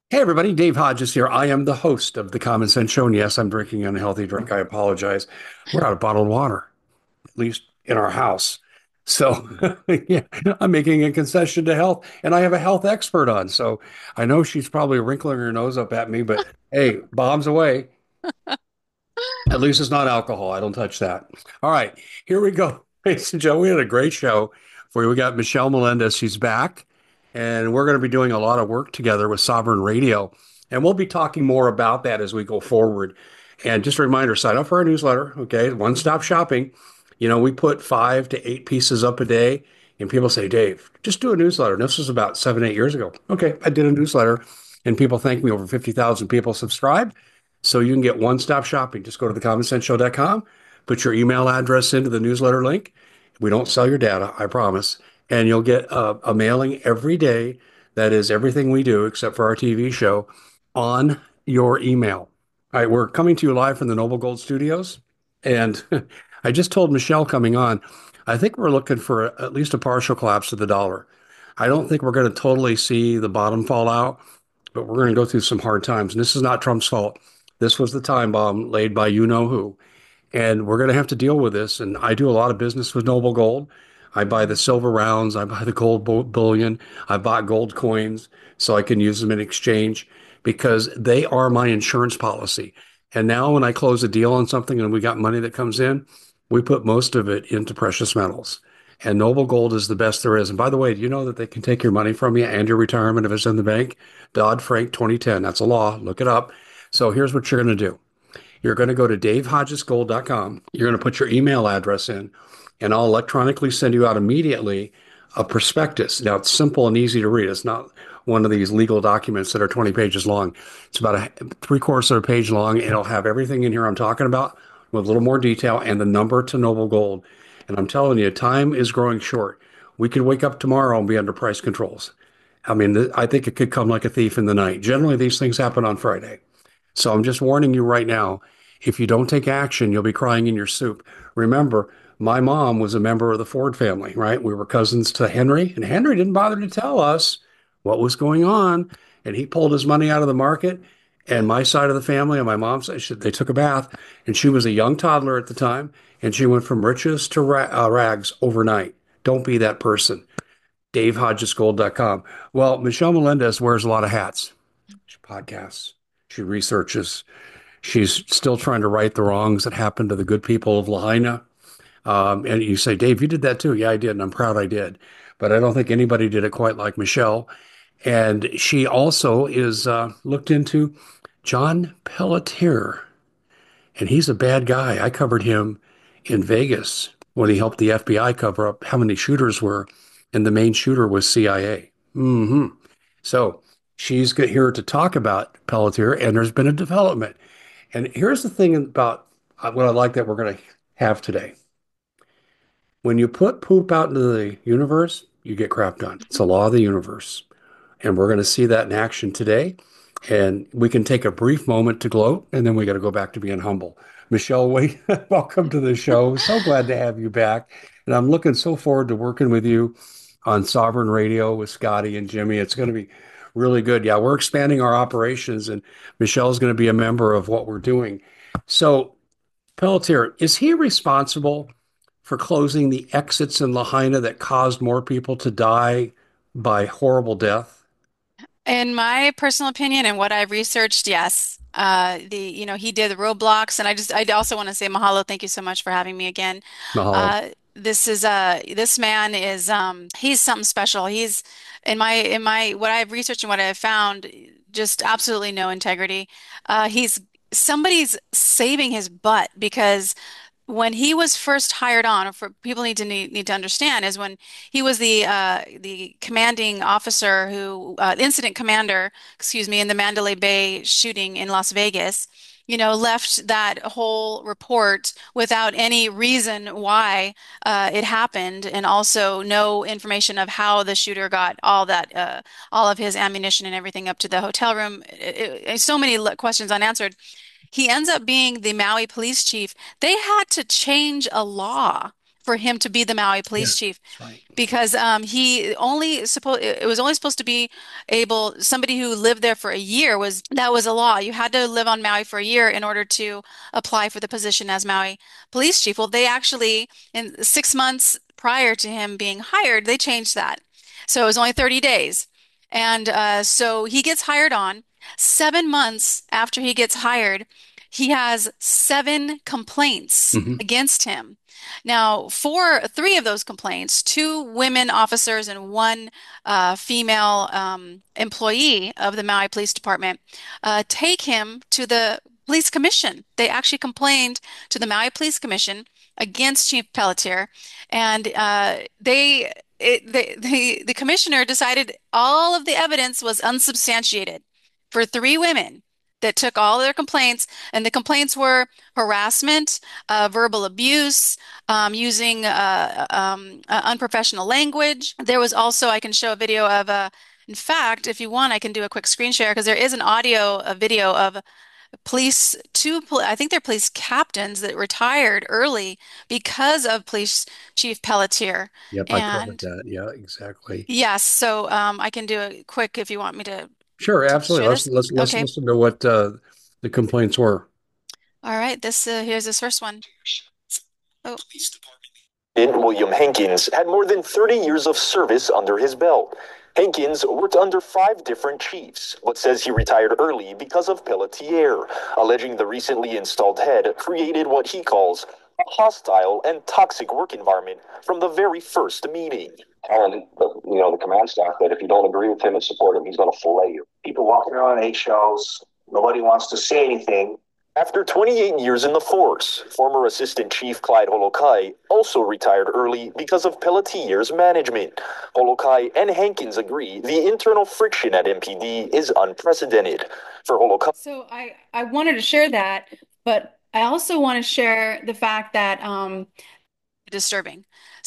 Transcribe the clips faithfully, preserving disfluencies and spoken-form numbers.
Hey everybody, Dave Hodges here. I am the host of the Common Sense Show, and yes, I'm drinking an unhealthy drink. I apologize. We're out of bottled water, at least in our house. So, yeah, I'm making a concession to health, and I have a health expert on. So I know she's probably wrinkling her nose up at me, but hey, bombs away. At least it's not alcohol. I don't touch that. All right, here we go. Ladies and gentlemen, we had a great show for you. We got Michelle Melendez. She's back, and we're going to be doing a lot of work together with Sovereign Radio. And we'll be talking more about that as we go forward. And just a reminder, sign up for our newsletter, okay? One stop shopping. You know, we put five to eight pieces up a day, and people say, Dave, just do a newsletter. And this was about seven, eight years ago. Okay, I did a newsletter, and people thank me. Over fifty thousand people subscribed. So you can get one-stop shopping. Just go to the common sense show dot com, put your email address into the newsletter link. We don't sell your data, I promise. And you'll get a, a mailing every day that is everything we do except for our T V show on your email. All right, we're coming to you live from the Noble Gold Studios. And I just told Michelle coming on, I think we're looking for a, at least a partial collapse of the dollar. I don't think we're going to totally see the bottom fall out, but we're going to go through some hard times. And this is not Trump's fault. This was the time bomb laid by you know who. And we're going to have to deal with this. And I do a lot of business with Noble Gold. I buy the silver rounds, I buy the gold bullion, I bought gold coins so I can use them in exchange because they are my insurance policy. And now when I close a deal on something and we got money that comes in, we put most of it into precious metals. And Noble Gold is the best there is. And by the way, do you know that they can take your money from you and your retirement if it's in the bank? Dodd-Frank twenty ten, that's a law. Look it up. So here's what you're going to do. You're going to go to dave hodges gold dot com. You're going to put your email address in, and I'll electronically send you out immediately a prospectus. Now, it's simple and easy to read. It's not one of these legal documents that are twenty pages long. It's about a three quarters of a page long, and it'll have everything in here I'm talking about with a little more detail and the number to Noble Gold. And I'm telling you, time is growing short. We could wake up tomorrow and be under price controls. I mean, I think it could come like a thief in the night. Generally, these things happen on Friday. So I'm just warning you right now, if you don't take action, you'll be crying in your soup. Remember, my mom was a member of the Ford family, right? We were cousins to Henry, and Henry didn't bother to tell us what was going on. And he pulled his money out of the market. And my side of the family, on my mom's side, she- they took a bath, and she was a young toddler at the time, and she went from riches to ra- uh, rags overnight. Don't be that person. dave hodges gold dot com. Well, Michelle Melendez wears a lot of hats. She podcasts, she researches, she's still trying to right the wrongs that happened to the good people of Lahaina. Um, and you say, Dave, you did that too. Yeah, I did. And I'm proud I did. But I don't think anybody did it quite like Michelle. And she also is uh, looked into John Pelletier. And he's a bad guy. I covered him in Vegas when he helped the F B I cover up how many shooters were. And the main shooter was C I A. Hmm. So she's here to talk about Pelletier. And there's been a development. And here's the thing about uh, what I like that we're going to have today. When you put poop out into the universe, you get crap done. It's a law of the universe. And we're going to see that in action today. And we can take a brief moment to gloat, and then we got to go back to being humble. Michelle, wait, welcome to the show. So glad to have you back. And I'm looking so forward to working with you on Sovereign Radio with Scotty and Jimmy. It's going to be really good. Yeah, we're expanding our operations, and Michelle's going to be a member of what we're doing. So, Pelletier, is he responsible for closing the exits in Lahaina that caused more people to die by horrible death? In my personal opinion and what I've researched, yes. Uh, the you know he did the roadblocks, and I just I also want to say mahalo. Thank you so much for having me again. Mahalo. Uh, this is uh this man is um he's something special. He's in my in my what I've researched and what I've found, just absolutely no integrity. Uh, he's somebody's saving his butt because when he was first hired on, for people need to need, need to understand, is when he was the uh, the commanding officer who uh, incident commander, excuse me, in the Mandalay Bay shooting in Las Vegas. You know, left that whole report without any reason why uh, it happened, and also no information of how the shooter got all that, uh, all of his ammunition and everything up to the hotel room. It, it, so many questions unanswered. He ends up being the Maui police chief. They had to change a law for him to be the Maui Yeah, police chief that's right. because um, he only supposed it was only supposed to be able somebody who lived there for a year was that was a law. You had to live on Maui for a year in order to apply for the position as Maui police chief. Well, they actually in six months prior to him being hired, they changed that. So it was only thirty days. And uh, so he gets hired on. Seven months after he gets hired, he has seven complaints Hmm. against him. Now, for three of those complaints, two women officers and one uh, female um, employee of the Maui Police Department uh, take him to the police commission. They actually complained to the Maui Police Commission against Chief Pelletier, and uh, they it, the, the the commissioner decided all of the evidence was unsubstantiated for three women that took all their complaints, and the complaints were harassment, uh, verbal abuse, um, using uh, um, uh, unprofessional language. There was also, I can show a video of a, in fact, if you want, I can do a quick screen share because there is an audio, a video of police, two, pol- I think they're police captains that retired early because of Police Chief Pelletier. Yep, I covered And that. Yeah, exactly. yes, so um, I can do it quick if you want me to, Sure, to absolutely. share Let's this. let's let's Okay. listen to what uh, the complaints were. All right. This uh, here's this first one. Oh, William Hankins had more than thirty years of service under his belt. Hankins worked under five different chiefs, but says he retired early because of Pelletier, alleging the recently installed head created what he calls a hostile and toxic work environment from the very first meeting. Telling the, you know, the command staff that if you don't agree with him and support him, he's going to fillet you. People walking around on eggshells. Nobody wants to say anything. After twenty-eight years in the force, former Assistant Chief Clyde Holokai also retired early because of Pelletier's management. Holokai and Hankins agree the internal friction at M P D is unprecedented. For Holokai, so I I wanted to share that, but I also want to share the fact that um disturbing.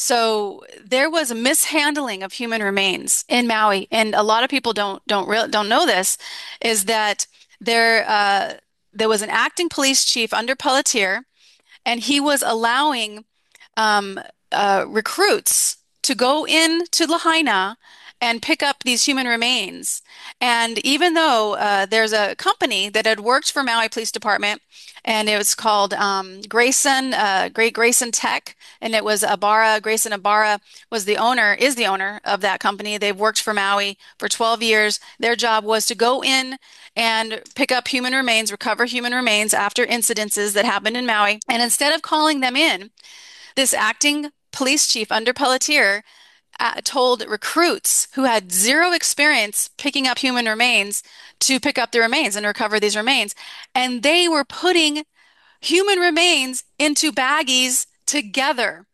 So there was a mishandling of human remains in Maui, and a lot of people don't don't real don't know this, is that there uh, there was an acting police chief under Pelletier, and he was allowing um, uh, recruits to go into Lahaina and pick up these human remains. And even though uh, there's a company that had worked for Maui Police Department, and it was called um, Grayson, uh, Great Grayson Tech, and it was Abara. Grayson Abara was the owner, is the owner of that company. They've worked for Maui for twelve years. Their job was to go in and pick up human remains, recover human remains after incidences that happened in Maui. And instead of calling them in, this acting police chief under Pelletier uh, told recruits who had zero experience picking up human remains to pick up the remains and recover these remains. And they were putting human remains into baggies together.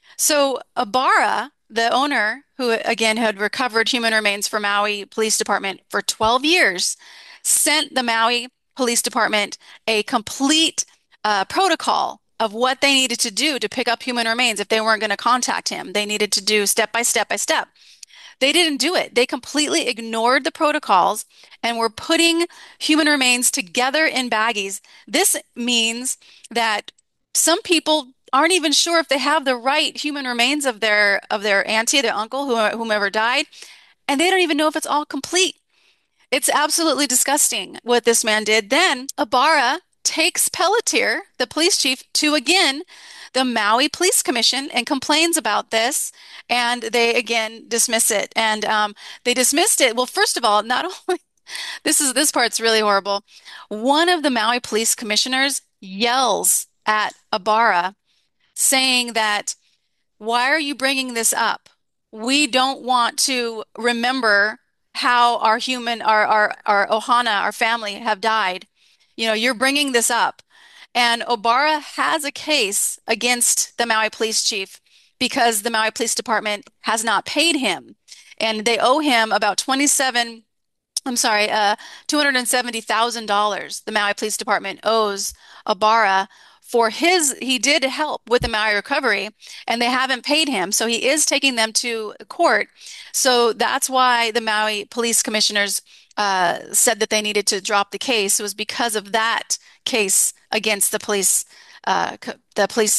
So Abara, the owner, who again had recovered human remains for Maui Police Department for twelve years, sent the Maui Police Department a complete uh, protocol of what they needed to do to pick up human remains if they weren't going to contact him. They needed to do step by step by step. They didn't do it. They completely ignored the protocols and were putting human remains together in baggies. This means that some people aren't even sure if they have the right human remains of their of their auntie, their uncle, whomever died, and they don't even know if it's all complete. It's absolutely disgusting what this man did. Then Ibarra takes Pelletier, the police chief, to again the Maui Police Commission and complains about this. And they again dismiss it. And um, they dismissed it. Well, first of all, not only this is this part's really horrible. One of the Maui Police Commissioners yells at Ibarra, saying that why are you bringing this up? We don't want to remember how our human, our, our, our Ohana, our family have died. You know, you're bringing this up. And Obara has a case against the Maui police chief because the Maui Police Department has not paid him. And they owe him about twenty-seven, I'm sorry, uh, two hundred seventy thousand dollars the Maui Police Department owes Abara for his, he did help with the Maui recovery and they haven't paid him. So he is taking them to court. So that's why the Maui police commissioners uh, said that they needed to drop the case. It was because of that case against the police, uh, the police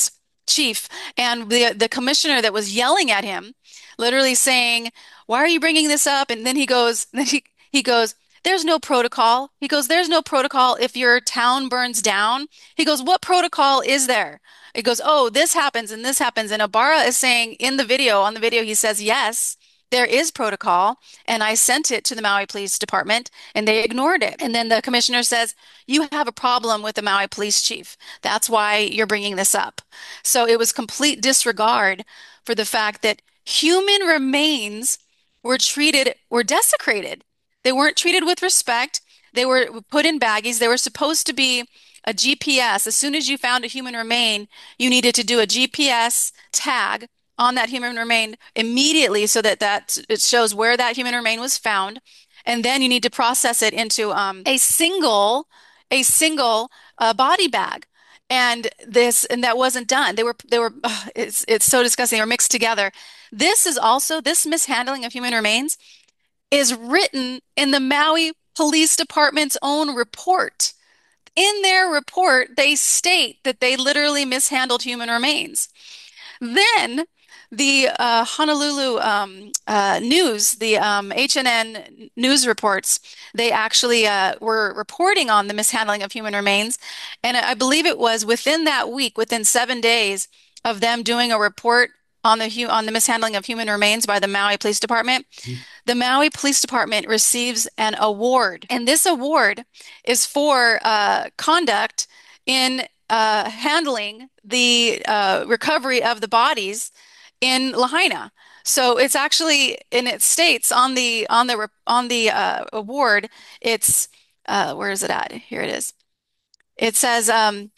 chief, and the the commissioner that was yelling at him, literally saying, "Why are you bringing this up?" And then he goes, then he he goes, "There's no protocol." He goes, "There's no protocol if your town burns down." He goes, "What protocol is there?" He goes, "Oh, this happens and this happens." And Ibarra is saying in the video, on the video, he says, "Yes, there is protocol, and I sent it to the Maui Police Department, and they ignored it." And then the commissioner says, "You have a problem with the Maui Police Chief. That's why you're bringing this up." So it was complete disregard for the fact that human remains were treated, were desecrated. They weren't treated with respect. They were put in baggies. They were supposed to be a G P S. As soon as you found a human remain, you needed to do a G P S tag on that human remain immediately so that that it shows where that human remain was found. And then you need to process it into um, a single, a single uh, body bag. And this, and that wasn't done. They were, they were, ugh, it's, it's so disgusting. They were mixed together. This is also, this mishandling of human remains is written in the Maui Police Department's own report. In their report, they state that they literally mishandled human remains. Then the uh, Honolulu um, uh, news, the um, H N N news reports, they actually uh, were reporting on the mishandling of human remains. And I believe it was within that week, within seven days of them doing a report on the on the mishandling of human remains by the Maui Police Department, the Maui Police Department receives an award. And this award is for uh, conduct in uh, handling the uh, recovery of the bodies in Lahaina. So it's actually, and it states on the on the on the uh, award, it's uh, where is it at? Here it is. It says um,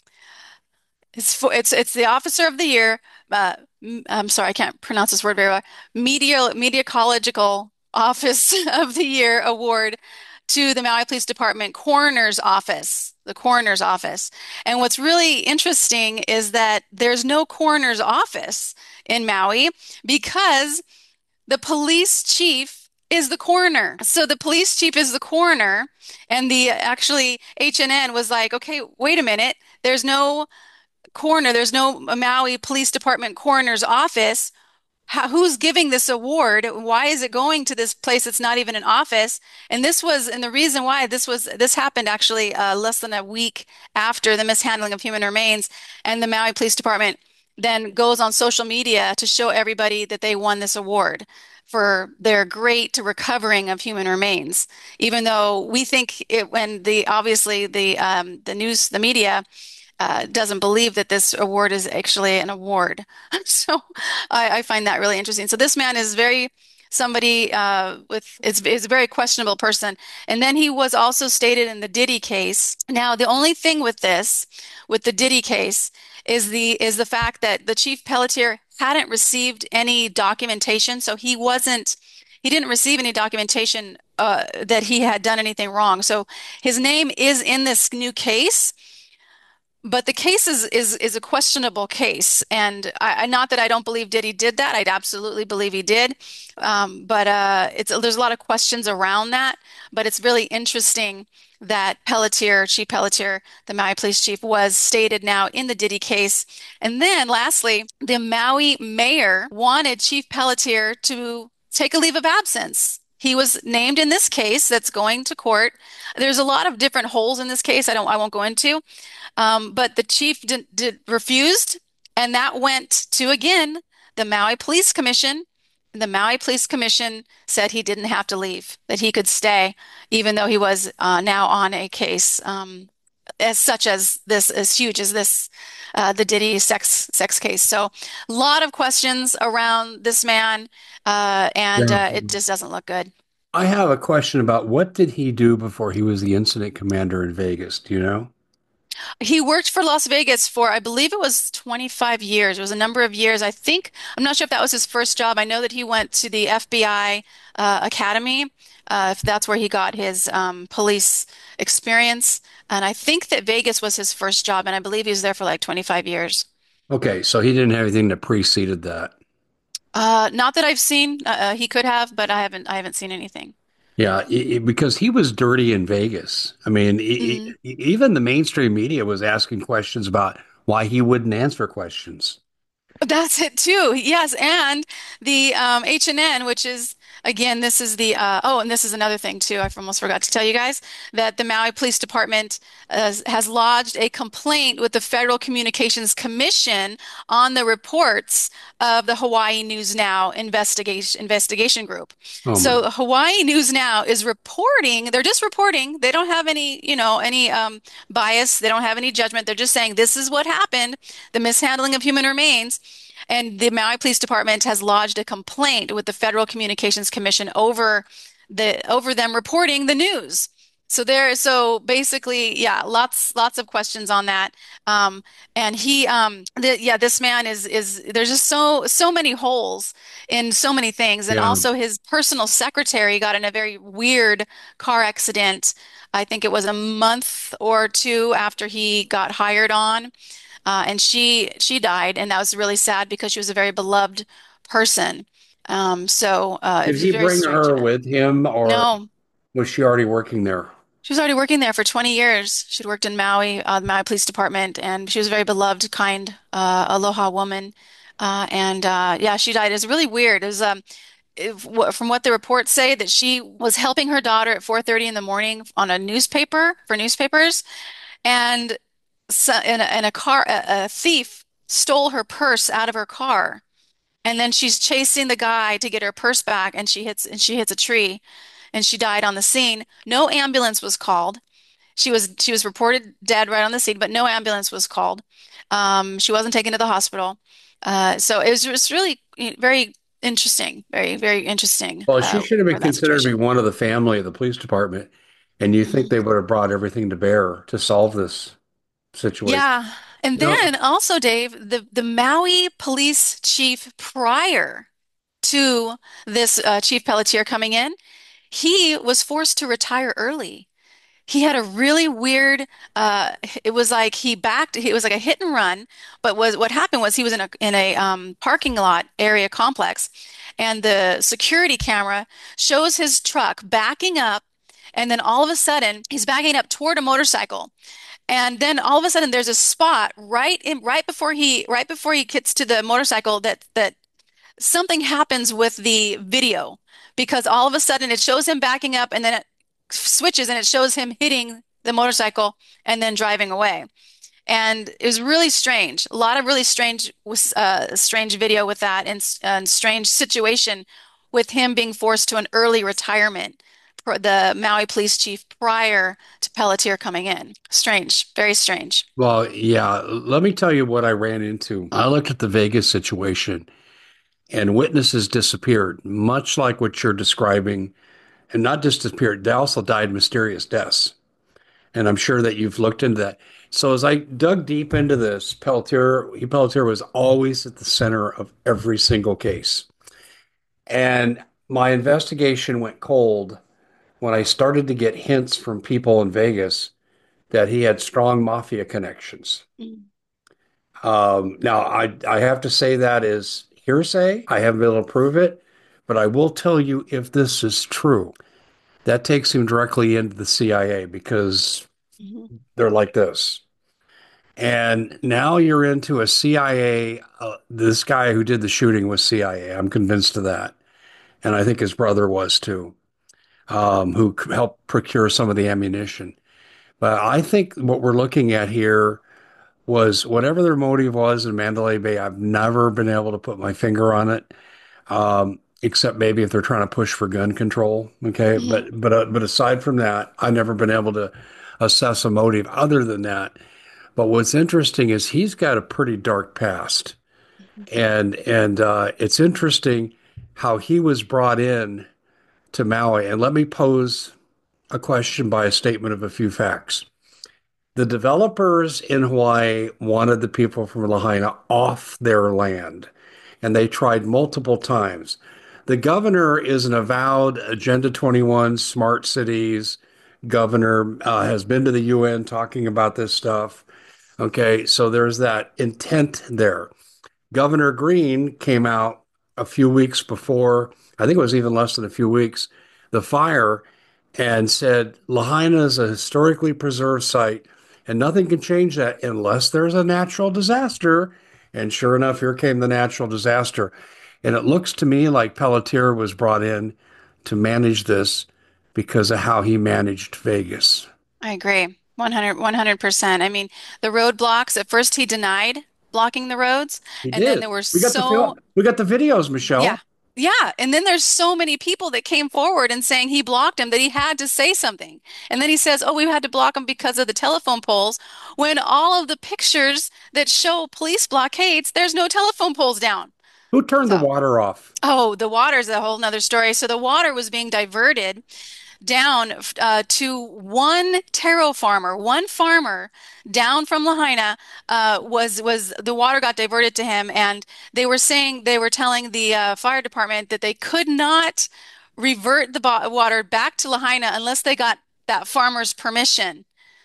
it's for, it's it's the Officer of the Year. Uh, I'm sorry, I can't pronounce this word very well. Media Mediacological Office of the Year award to the Maui Police Department Coroner's Office, the Coroner's Office. And what's really interesting is that there's no coroner's office in Maui because the police chief is the coroner. So the police chief is the coroner, and the actually H N N was like, okay, wait a minute, there's no coroner, there's no Maui Police Department coroner's office. How, who's giving this award? Why is it going to this place that's not even an office? And this was, and the reason why this was, this happened actually uh, less than a week after the mishandling of human remains, and the Maui Police Department then goes on social media to show everybody that they won this award for their great recovering of human remains. Even though we think it, when the obviously the um, the news, the media uh, doesn't believe that this award is actually an award. So I, I find that really interesting. So this man is very somebody uh, with is, is a very questionable person. And then he was also stated in the Diddy case. Now, the only thing with this, with the Diddy case, is the is the fact that the Chief Pelletier hadn't received any documentation, so he wasn't he didn't receive any documentation uh, that he had done anything wrong. So his name is in this new case. But the case is is is a questionable case, and I, I not that I don't believe Diddy did that. I'd absolutely believe he did, um, but uh, it's there's a lot of questions around that. But it's really interesting that Pelletier, Chief Pelletier, the Maui police chief, was stated now in the Diddy case. And then, lastly, the Maui mayor wanted Chief Pelletier to take a leave of absence. He was named in this case that's going to court. There's a lot of different holes in this case. I don't I won't go into. Um, but the chief did, did refused, and that went to again the Maui Police Commission. The Maui Police Commission said he didn't have to leave, that he could stay, even though he was uh, now on a case um, as such as this, as huge as this, uh, the Diddy sex sex case. So a lot of questions around this man, uh, and Yeah. uh, it just doesn't look good. I have a question about what did he do before he was the incident commander in Vegas? Do you know? He worked for Las Vegas for, I believe it was twenty-five years. It was a number of years. I think, I'm not sure if that was his first job. I know that he went to the F B I uh, Academy, uh, if that's where he got his um, police experience. And I think that Vegas was his first job, and I believe he was there for like twenty-five years. Okay, so he didn't have anything that preceded that. Uh, not that I've seen. Uh, uh, he could have, but I haven't. I haven't seen anything. Yeah, i- i- because he was dirty in Vegas. I mean, e- Hmm. e- even the mainstream media was asking questions about why he wouldn't answer questions. That's it too. Yes, and the um, H and N, which is again, this is the uh, oh, and this is another thing too. I almost forgot to tell you guys that the Maui Police Department uh, has lodged a complaint with the Federal Communications Commission on the reports of the Hawaii News Now investigation investigation group. Oh my. So Hawaii News Now is reporting. They're just reporting. They don't have any, you know, any um, bias. They don't have any judgment. They're just saying this is what happened, the mishandling of human remains. And the Maui Police Department has lodged a complaint with the Federal Communications Commission over the over them reporting the news. So there, so basically, yeah, lots lots of questions on that. Um, and he, um, the, yeah, this man is is there's just so so many holes in so many things. And Yeah. also, his personal secretary got in a very weird car accident. I think it was a month or two after he got hired on. Uh, and she she died, and that was really sad because she was a very beloved person. Um, so uh, it Did was a he very bring strange her event. with him, or No, was she already working there? she was already working there for twenty years. She'd worked in Maui, uh, the Maui Police Department, and she was a very beloved, kind, uh, aloha woman. Uh, and uh, yeah, she died. It was really weird. It was um, if, wh- from what the reports say, that she was helping her daughter at four thirty in the morning on a newspaper for newspapers, and so, and a, and a car a, a thief stole her purse out of her car, and then she's chasing the guy to get her purse back, and she hits and she hits a tree, and she died on the scene. No ambulance was called. She was she was reported dead right on the scene, but no ambulance was called. Um, she wasn't taken to the hospital. Uh, so it was just really very interesting, very very interesting Well, she uh, should have been for that considered to be situation. one of the family of the police department, and you think Mhm. they would have brought everything to bear to solve this situation. Yeah. And You know, then also, Dave, the, the Maui police chief prior to this uh, Chief Pelletier coming in, he was forced to retire early. He had a really weird, uh, it was like he backed, it was like a hit and run, but was what happened was he was in a in a um, parking lot area complex, and the security camera shows his truck backing up, and then all of a sudden he's backing up toward a motorcycle. And then all of a sudden there's a spot right in right before he right before he gets to the motorcycle that that something happens with the video, because all of a sudden it shows him backing up, and then it switches and it shows him hitting the motorcycle and then driving away. And it was really strange. A lot of really strange uh strange video with that, and, and strange situation with him being forced to an early retirement, the Maui police chief prior to Pelletier coming in. Strange, very strange. well, yeah, let me tell you what I ran into. I looked at the Vegas situation, and witnesses disappeared, much like what you're describing, and not just disappeared, they also died mysterious deaths. And I'm sure that you've looked into that. So as I dug deep into this, Pelletier, Pelletier was always at the center of every single case. And my investigation went cold when I started to get hints from people in Vegas that he had strong mafia connections. Mm. Um, now, I, I have to say that is hearsay. I haven't been able to prove it, but I will tell you if this is true, that takes him directly into the C I A because Mhm. they're like this. And now you're into a C I A. Uh, this guy who did the shooting was C I A. I'm convinced of that. And I think his brother was too, um, who helped procure some of the ammunition. But I think what we're looking at here was whatever their motive was in Mandalay Bay. I've never been able to put my finger on it, um, except maybe if they're trying to push for gun control. Okay, Mhm. but but uh, but aside from that, I've never been able to assess a motive other than that. But what's interesting is he's got a pretty dark past, and and uh, it's interesting how he was brought in to Maui. And let me pose a question by a statement of a few facts. The developers in Hawaii wanted the people from Lahaina off their land, and they tried multiple times. The governor is an avowed Agenda twenty-one smart cities governor, uh, has been to the U N talking about this stuff. Okay, so there's that intent there. Governor Green came out a few weeks before, I think it was even less than a few weeks, the fire, and said Lahaina is a historically preserved site and nothing can change that unless there's a natural disaster. And sure enough, here came the natural disaster. And it looks to me like Pelletier was brought in to manage this because of how he managed Vegas. I agree. one hundred, one hundred percent. I mean, the roadblocks, at first he denied blocking the roads, He and then did. there were We got the so film. We got the videos, yeah. Michelle. Yeah. And then there's so many people that came forward and saying he blocked him that he had to say something. And then he says, oh, we had to block him because of the telephone poles. When all of the pictures that show police blockades, there's no telephone poles down. Who turned the So, water off? oh, the water's a whole nother story. So the water was being diverted down uh, to one taro farmer, one farmer down from Lahaina uh, was was the water got diverted to him, and they were saying they were telling the uh, fire department that they could not revert the water back to Lahaina unless they got that farmer's permission.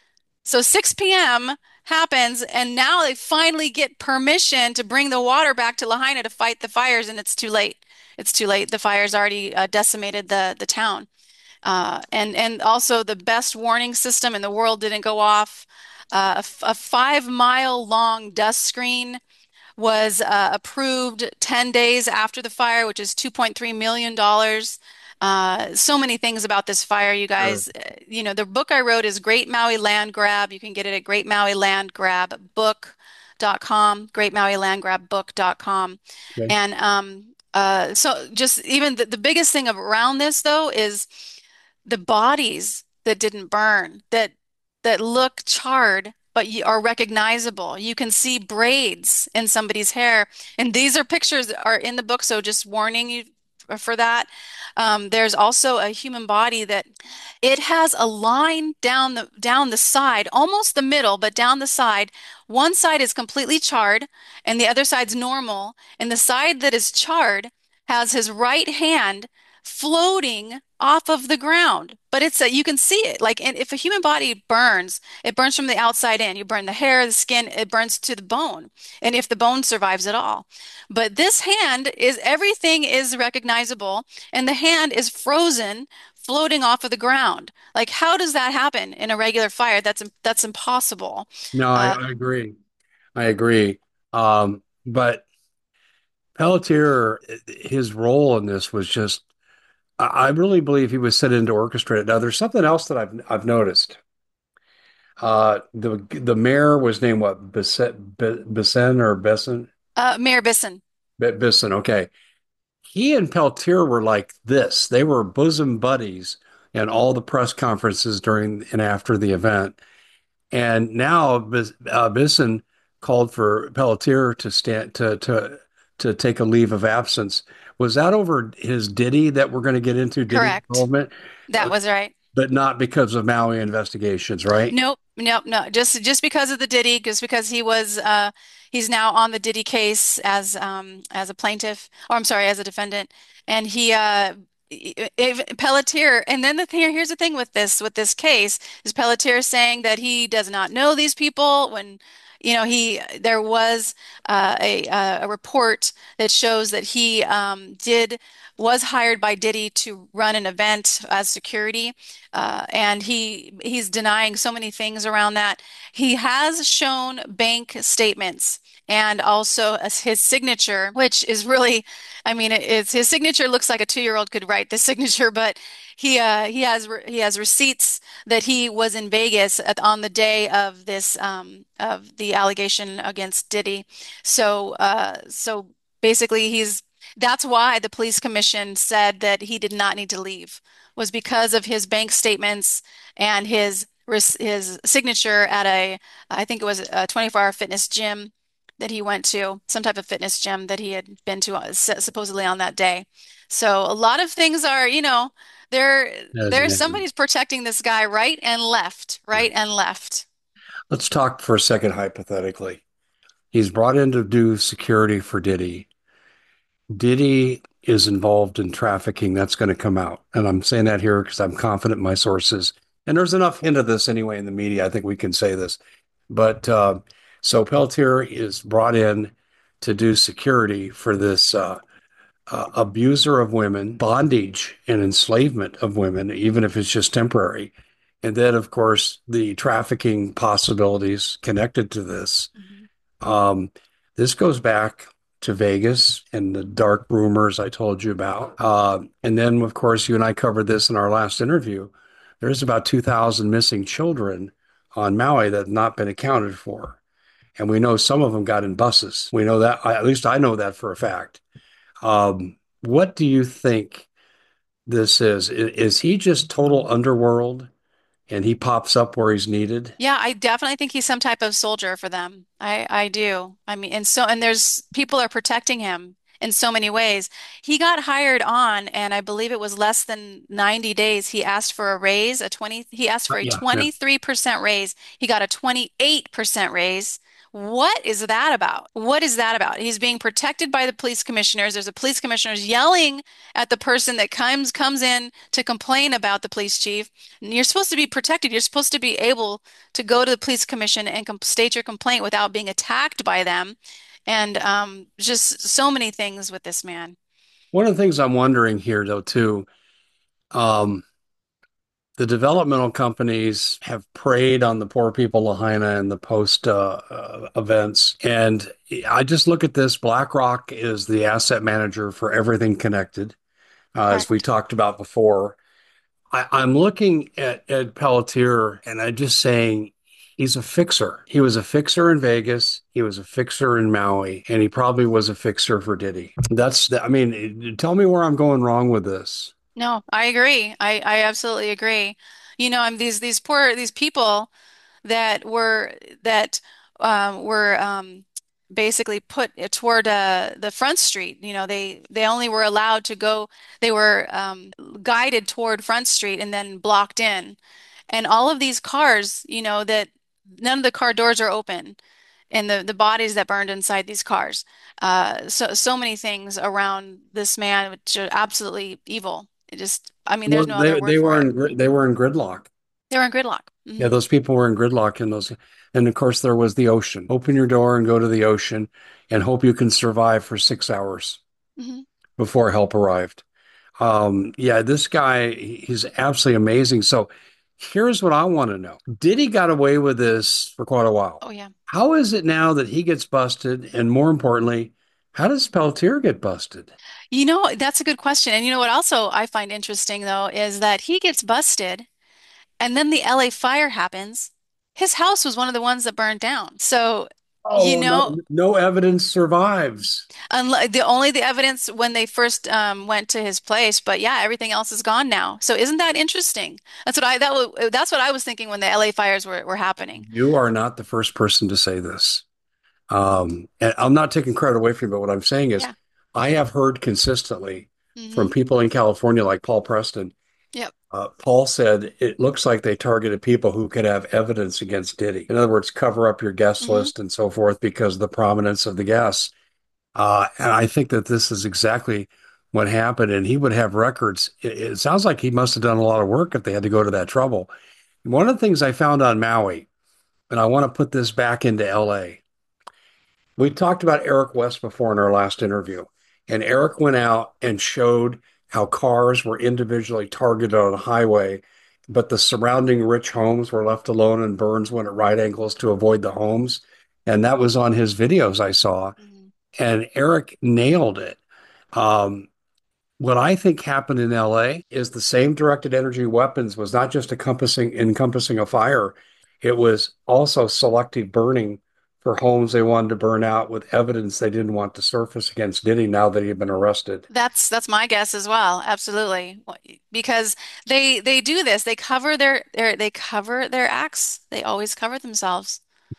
So six p m happens, and now they finally get permission to bring the water back to Lahaina to fight the fires, and it's too late. It's too late. The fires already uh, decimated the the town. Uh, and and also the best warning system in the world didn't go off. Uh, a, a five mile long dust screen was uh, approved ten days after the fire, which is two point three million dollars. Uh, so many things about this fire, you Sure. guys. Uh, You know, the book I wrote is Great Maui Land Grab. You can get it at great maui land grab book dot com, great maui land grab book dot com. Okay. And um, uh, so just even the, the biggest thing around this, though, is the bodies that didn't burn, that that look charred but y- are recognizable. You can see braids in somebody's hair, and these are pictures that are in the book. So just warning you for that. Um, there's also a human body that it has a line down the down the side, almost the middle, but down the side. One side is completely charred, and the other side's normal. And the side that is charred has his right hand floating off of the ground. But it's a, you can see it. Like, and if a human body burns, it burns from the outside in. You burn the hair, the skin, it burns to the bone. And if the bone survives at all. But this hand is everything is recognizable, and the hand is frozen, floating off of the ground. Like, how does that happen in a regular fire? That's that's impossible. No, I, Uh, I agree. I agree. Um, but Pelletier, his role in this was just, I I really believe he was set in to orchestrate it. Now, there's something else that I've I've noticed. Uh, the the mayor was named what? Bisset, Bisson or Besson? uh, Mayor Bisson. Bisson. Okay. He and Peltier were like this. They were bosom buddies in all the press conferences during and after the event. And now Bis- uh, Bisson called for Pelletier to stand to to to take a leave of absence. Was that over his Diddy that we're going to get into Diddy Correct. involvement, That Uh, was right. but not because of Maui investigations, right? Nope, nope, no. Just just because of the Diddy, just because he was uh he's now on the Diddy case as um as a plaintiff, or I'm sorry, as a defendant. And he uh if Pelletier, and then the thing here's the thing with this with this case is Pelletier saying that he does not know these people when you know he there was uh, a uh, a report that shows that he um did was hired by Diddy to run an event as security. Uh, and he he's denying so many things around that. He has shown bank statements and also as his signature, which is really, I mean, it- it's his signature looks like a two-year-old could write this signature, but he uh, he has re- he has receipts that he was in Vegas at, on the day of this um, of the allegation against Diddy. So uh, so basically, he's that's why the police commission said that he did not need to leave was because of his bank statements and his his signature at a, I think it was a twenty-four hour fitness gym that he went to, some type of fitness gym that he had been to uh, supposedly on that day. So a lot of things are, you know, there That's there's amazing. somebody's protecting this guy right and left, right and left. Let's talk for a second hypothetically. He's brought in to do security for Diddy. Diddy is involved in trafficking. That's going to come out. And I'm saying that here because I'm confident in my sources. And there's enough hint of this anyway in the media. I think we can say this. But uh, so Peltier is brought in to do security for this uh, uh, abuser of women, bondage and enslavement of women, even if it's just temporary. And then, of course, the trafficking possibilities connected to this. Mhm. Um, This goes back to Vegas and the dark rumors I told you about. Uh, and then, of course, you and I covered this in our last interview. There's about two thousand missing children on Maui that have not been accounted for. And we know some of them got in buses. We know that, at least I know that for a fact. Um, what do you think this is? Is he just total underworld and he pops up where he's needed? Yeah, I definitely think he's some type of soldier for them. I I do. I mean, and so and there's people are protecting him in so many ways. He got hired on, and I believe it was less than ninety days. He asked for a raise, a twenty, he asked Uh, for a yeah, yeah. twenty-three percent raise. He got a twenty-eight percent raise. What is that about? What is that about? He's being protected by the police commissioners. There's a police commissioners yelling at the person that comes comes in to complain about the police chief. And you're supposed to be protected. You're supposed to be able to go to the police commission and com state your complaint without being attacked by them. And um, just so many things with this man. One of the things I'm wondering here, though, too, um, the developmental companies have preyed on the poor people Lahaina and the post uh, uh, events. And I just look at this. BlackRock is the asset manager for everything connected, uh, as we Correct. talked about before. I, I'm looking at Ed Pelletier and I'm just saying he's a fixer. He was a fixer in Vegas. He was a fixer in Maui, and he probably was a fixer for Diddy. That's the, I mean, tell me where I'm going wrong with this. No, I agree. I, I absolutely agree. You know, I'm these these poor these people that were that um, were um, basically put toward uh, the front street. You know, they they only were allowed to go. They were um, guided toward Front Street and then blocked in. And all of these cars, you know, that none of the car doors are open, and the the bodies that burned inside these cars. Uh, so so many things around this man, which are absolutely evil. It just, I mean, Well, there's no other they word they for were it. in gri- they were in gridlock. They were in gridlock. Yeah, Hmm. those people were in gridlock in those. And of course, there was the ocean. Open your door and go to the ocean and hope you can survive for six hours Hmm. before help arrived. Um, yeah, this guy, he's absolutely amazing. So here's what I want to know. Diddy got away with this for quite a while. Oh yeah. How is it now that he gets busted? And more importantly, how does Peltier get busted? You know, that's a good question. And you know what also I find interesting though is that he gets busted and then the L A fire happens. His house was one of the ones that burned down. So, you Oh, no, know, no evidence survives. unlike the only the evidence when they first um, went to his place, but yeah, everything else is gone now. So isn't that interesting? That's what I that was that's what I was thinking when the L A fires were were happening. You are not the first person to say this. Um, and I'm not taking credit away from you, but what I'm saying is Yeah. I have heard consistently from Hmm. people in California like Paul Preston. Yep. Uh, Paul said it looks like they targeted people who could have evidence against Diddy. In other words, cover up your guest Hmm. list and so forth because of the prominence of the guests. Uh, and I think that this is exactly what happened. And he would have records. It, it sounds like he must have done a lot of work if they had to go to that trouble. One of the things I found on Maui, and I want to put this back into L A. We talked about Eric West before in our last interview, and Eric went out and showed how cars were individually targeted on a highway, but the surrounding rich homes were left alone and burns went at right angles to avoid the homes. And that was on his videos I saw. Hmm. And Eric nailed it. Um, what I think happened in L A is the same directed energy weapons was not just encompassing encompassing a fire, it was also selective burning for homes they wanted to burn out with evidence they didn't want to surface against Diddy now that he had been arrested. That's that's my guess as well. Absolutely. Because they they do this. They cover their, their they cover their acts. They always cover themselves.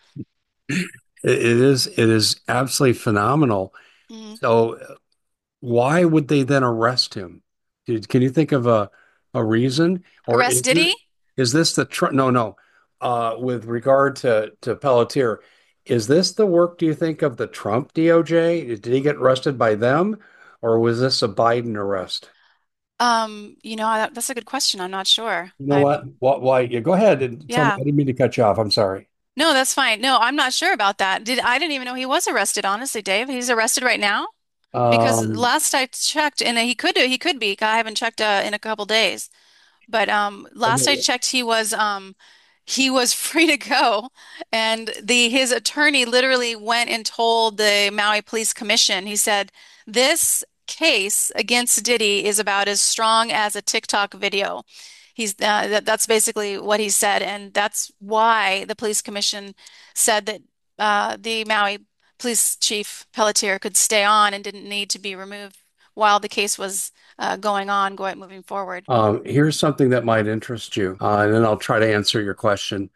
It, it is it is absolutely phenomenal. Hmm. So why would they then arrest him? Did- Can you think of a a reason, or Arrest is this, Diddy? is this the tr no no uh, with regard to to Pelletier? Is this the work, do you think, of the Trump D O J? Did he get arrested by them, or was this a Biden arrest? Um, you know, that, that's a good question. I'm not sure. You know I what? What? Why? Yeah, go ahead and tell me. yeah. I didn't mean to cut you off. I'm sorry. No, that's fine. No, I'm not sure about that. Did I didn't even know he was arrested, honestly, Dave. He's arrested right now? Because Um, last I checked, and he could he could be. I haven't checked uh, in a couple days. But um last I okay. checked he was um he was free to go. And the his attorney literally went and told the Maui Police Commission, he said, this case against Diddy is about as strong as a TikTok video. He's uh, that, that's basically what he said, and that's why the police commission said that uh, the Maui police chief Pelletier could stay on and didn't need to be removed while the case was uh, going on, going moving forward. Um, here's something that might interest you, uh, and then I'll try to answer your question.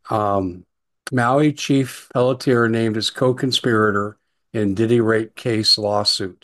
Um, Maui Chief Pelletier named as co-conspirator in Diddy rape case lawsuit.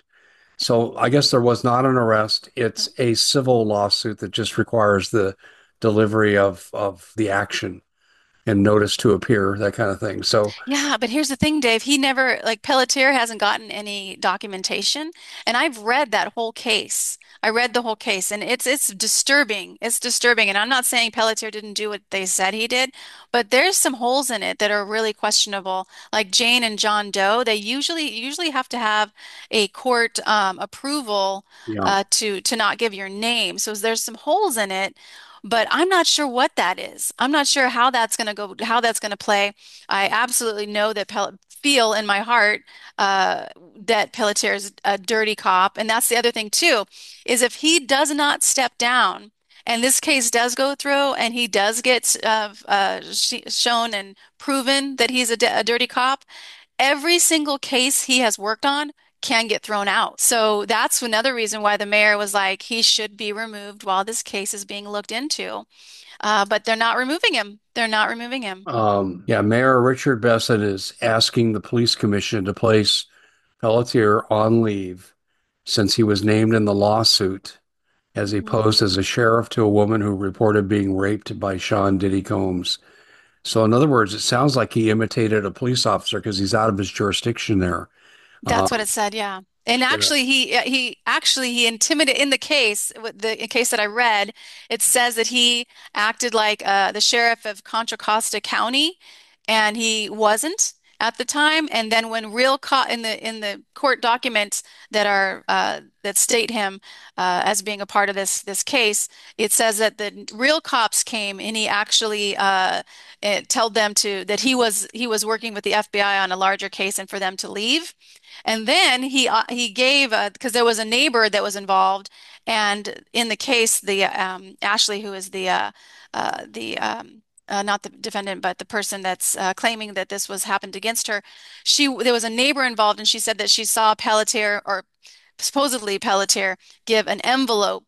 So I guess there was not an arrest. It's a civil lawsuit that just requires the delivery of of the action and notice to appear, that kind of thing. So Yeah, but here's the thing, Dave. He never, like, Pelletier hasn't gotten any documentation, and I've read that whole case. I read the whole case, and it's it's disturbing. It's disturbing, and I'm not saying Pelletier didn't do what they said he did, but there's some holes in it that are really questionable. Like Jane and John Doe, they usually usually have to have a court um, approval yeah, uh, to to not give your name. So there's some holes in it. But I'm not sure what that is. I'm not sure how that's going to go, how that's going to play. I absolutely know that Pel feel in my heart uh, that Pelletier is a dirty cop, and that's the other thing too, is if he does not step down, and this case does go through, and he does get uh, uh, sh shown and proven that he's a, a dirty cop, every single case he has worked on can get thrown out. So that's another reason why the mayor was like, he should be removed while this case is being looked into. Uh, but they're not removing him. They're not removing him. um, yeah. Mayor Richard Bessett is asking the police commission to place Pelletier on leave since he was named in the lawsuit as he Mhm. posed as a sheriff to a woman who reported being raped by Sean Diddy Combs. So, in other words, it sounds like he imitated a police officer because he's out of his jurisdiction there. That's what Um, it said, yeah. And yeah, actually, he uh, he actually he intimidated in the case, with the case that I read. It says that he acted like uh, the sheriff of Contra Costa County, and he wasn't at the time. And then when real co in the in the court documents that are uh, that state him uh, as being a part of this this case, it says that the real cops came and he actually uh, it told them to that he was he was working with the F B I on a larger case and for them to leave. And then he uh, he gave because there was a neighbor that was involved, and in the case, the um, Ashley, who is the uh, uh, the um, uh, not the defendant, but the person that's uh, claiming that this was happened against her, she there was a neighbor involved, and she said that she saw Pelletier or supposedly Pelletier give an envelope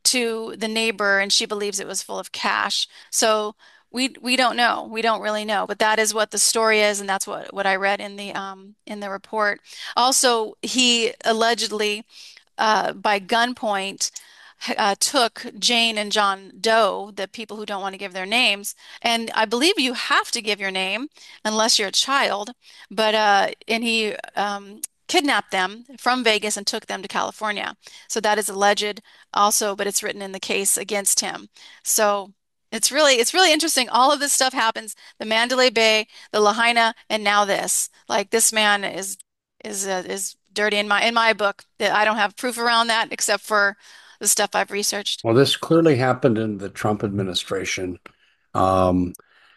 to the neighbor, and she believes it was full of cash. So. We we don't know. We don't really know, but that is what the story is, and that's what what I read in the um in the report. Also, he allegedly, uh, by gunpoint, uh, took Jane and John Doe, the people who don't want to give their names. And I believe you have to give your name unless you're a child. But uh, and he um, kidnapped them from Vegas and took them to California. So that is alleged also, but it's written in the case against him. So. It's really it's really interesting. All of this stuff happens. The Mandalay Bay, the Lahaina, and now this. Like this man is is uh, is dirty in my in my book. That I don't have proof around that except for the stuff I've researched. well, this clearly happened in the Trump administration. Um,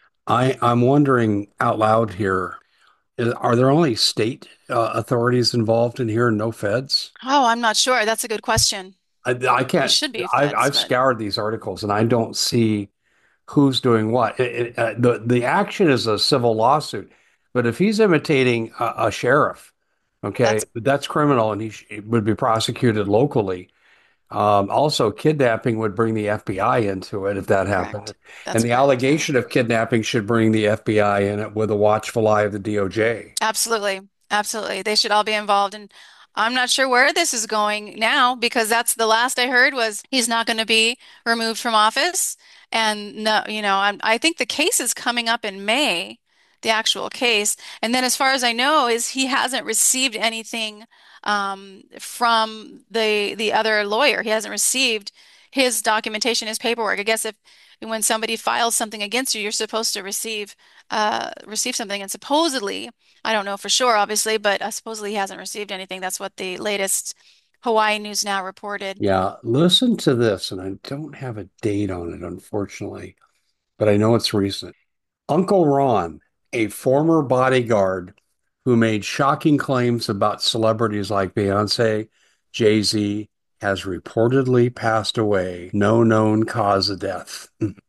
I I'm wondering out loud here, is- are there only state uh, authorities involved in here and no feds? Oh, I'm not sure. That's a good question. I, I It can't. should be I, feds, I've but scoured these articles and I don't see who's doing what. It, it, uh, the the action is a civil lawsuit, but if he's imitating a, a sheriff, okay, that's that's criminal and he sh would be prosecuted locally. Um, also, kidnapping would bring the F B I into it if that happened. correct. And That's the correct. Yeah. allegation of kidnapping should bring the F B I in it with a watchful eye of the D O J. Absolutely. Absolutely. They should all be involved. And I'm not sure where this is going now because that's the last I heard was he's not going to be removed from office. And no, you know, I'm, I think the case is coming up in May, the actual case. And then as far as I know, is he hasn't received anything um, from the the other lawyer. He hasn't received his documentation, his paperwork. I guess if when somebody files something against you, you're supposed to receive uh, receive something. And supposedly, I don't know for sure, obviously, but uh, supposedly he hasn't received anything. That's what the latest Hawaii News Now reported. Yeah, listen to this, and I don't have a date on it, unfortunately, but I know it's recent. Uncle Ron, a former bodyguard who made shocking claims about celebrities like Beyonce, Jay-Z, has reportedly passed away. No known cause of death.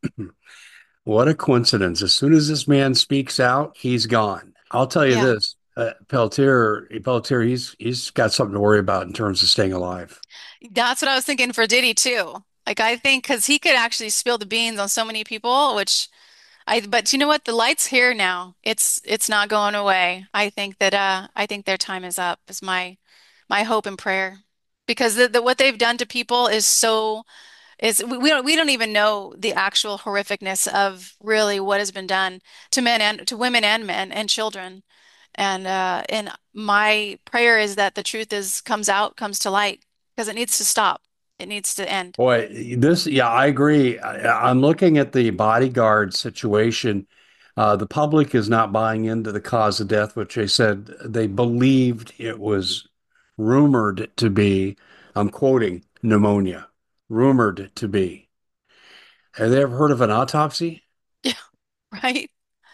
What a coincidence. As soon as this man speaks out, he's gone. I'll tell you Yeah. this, uh, Peltier, Peltier, he's he's got something to worry about in terms of staying alive. That's what I was thinking for Diddy too. Like I think because he could actually spill the beans on so many people, which I but you know what? The light's here now. It's it's not going away. I think that uh I think their time is up is my my hope and prayer. Because the, the what they've done to people is so is we, we don't we don't even know the actual horrificness of really what has been done to men and to women and men and children. And uh and my prayer is that the truth is comes out, comes to light because it needs to stop. It needs to end. Boy, this, yeah, I agree. I, I'm looking at the bodyguard situation. Uh, the public is not buying into the cause of death, which they said they believed it was rumored to be, I'm quoting, pneumonia, rumored to be. Have they ever heard of an autopsy? Yeah, right?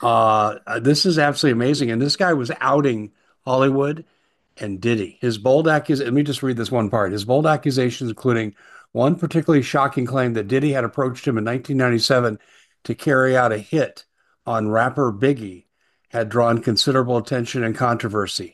Uh, this is absolutely amazing. And this guy was outing Hollywood and Diddy. His bold accus let me just read this one part. His bold accusations, including one particularly shocking claim that Diddy had approached him in nineteen ninety-seven to carry out a hit on rapper Biggie, had drawn considerable attention and controversy.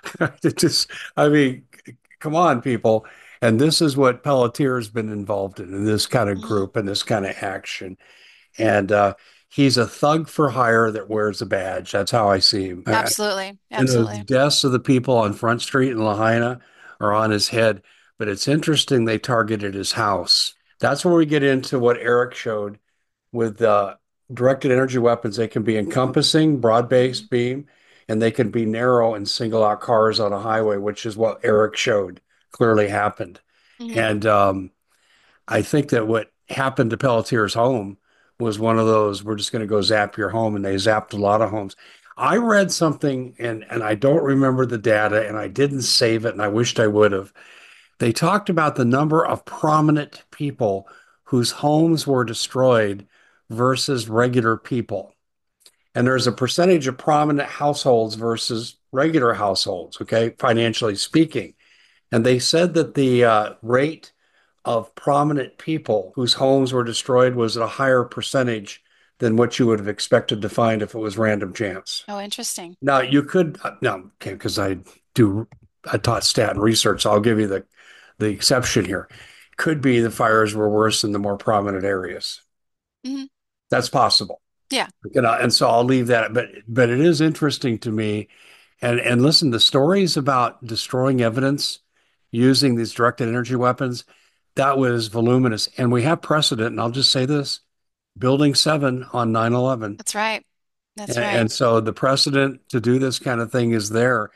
It just, I mean, come on, people. And this is what Pelletier's been involved in, in this kind of Mhm. group and this kind of action. And uh, he's a thug for hire that wears a badge. That's how I see him. Uh, Absolutely. and the Absolutely. deaths of the people on Front Street in Lahaina are on his head. But it's interesting they targeted his house. That's where we get into what Eric showed with uh, directed energy weapons. They can be encompassing, Mhm. broad-based beam, and they can be narrow and single out cars on a highway, which is what Eric showed clearly happened. Mhm. And um, I think that what happened to Pelletier's home was one of those, we're just going to go zap your home, and they zapped a lot of homes. I read something and and I don't remember the data and I didn't save it and I wished I would have. They talked about the number of prominent people whose homes were destroyed versus regular people. And there's a percentage of prominent households versus regular households, okay, financially speaking. And they said that the uh, rate of prominent people whose homes were destroyed was at a higher percentage than what you would have expected to find if it was random chance. Oh, interesting. Now, you could, uh, no, okay, because I do, I taught stat and research, so I'll give you the, the exception here. Could be the fires were worse in the more prominent areas. Hmm. That's possible. Yeah. You know, and so I'll leave that. But but it is interesting to me. And and listen, the stories about destroying evidence using these directed energy weapons, that was voluminous. And we have precedent, and I'll just say this, Building seven on nine eleven. That's right. That's And, right. and so the precedent to do this kind of thing is there.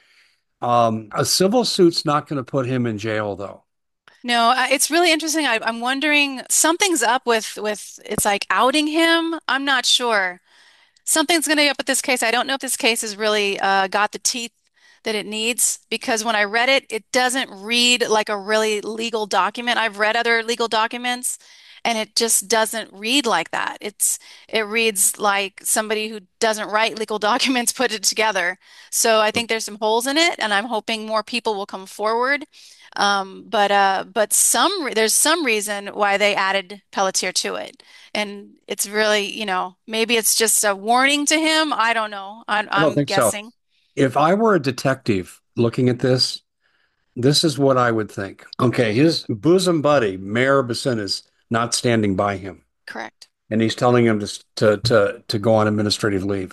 Um, a civil suit's not going to put him in jail, though. No, uh, it's really interesting. I, I'm wondering something's up with with it's like outing him. I'm not sure. Something's going to be up with this case. I don't know if this case has really uh, got the teeth that it needs because when I read it, it doesn't read like a really legal document. I've read other legal documents and it just doesn't read like that. It's it reads like somebody who doesn't write legal documents put it together. So I think there's some holes in it and I'm hoping more people will come forward. Um, but uh, but some re- there's some reason why they added Pelletier to it. And it's really, you know, maybe it's just a warning to him. I don't know. I'm, I don't I'm think so. guessing. If I were a detective looking at this, this is what I would think. Okay, his bosom buddy, Mayor Bassin, is not standing by him, Correct. and he's telling him to to to, to go on administrative leave.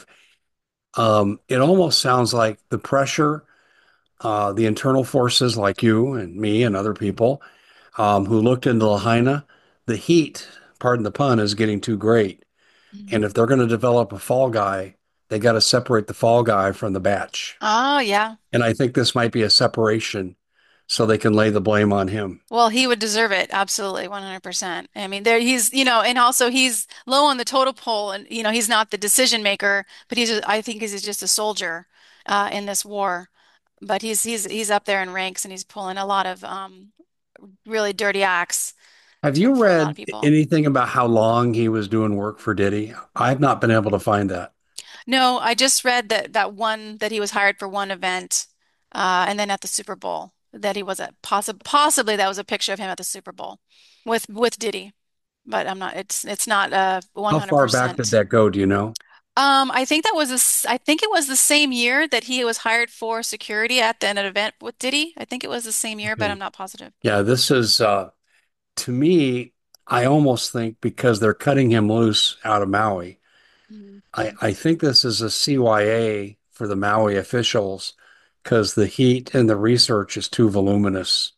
Um, it almost sounds like the pressure, uh, the internal forces like you and me and other people um, who looked into Lahaina, the heat, pardon the pun, is getting too great. And Mhm. if they're going to develop a fall guy, they got to separate the fall guy from the batch. Oh, yeah. And I think this might be a separation so they can lay the blame on him. Well, he would deserve it. Absolutely. one hundred percent. I mean, there he's, you know, and also he's low on the totem pole and, you know, he's not the decision maker, but he's, a, I think he's just a soldier uh, in this war. But he's, he's, he's up there in ranks and he's pulling a lot of um, really dirty acts Have to, you for a lot of read people. anything about how long he was doing work for Diddy? I've not been able to find that. No, I just read that that one that he was hired for one event, uh, and then at the Super Bowl that he was at possibly possibly that was a picture of him at the Super Bowl with with Diddy, but I'm not. It's it's not uh How far back did one hundred percent. that go? Do you know? Um, I think that was a s I think it was the same year that he was hired for security at the, an event with Diddy. I think it was the same year, but Okay. I'm not positive. Yeah, this is uh to me, I almost think because they're cutting him loose out of Maui, Mhm. I, I think this is a C Y A for the Maui officials because the heat and the research is too voluminous.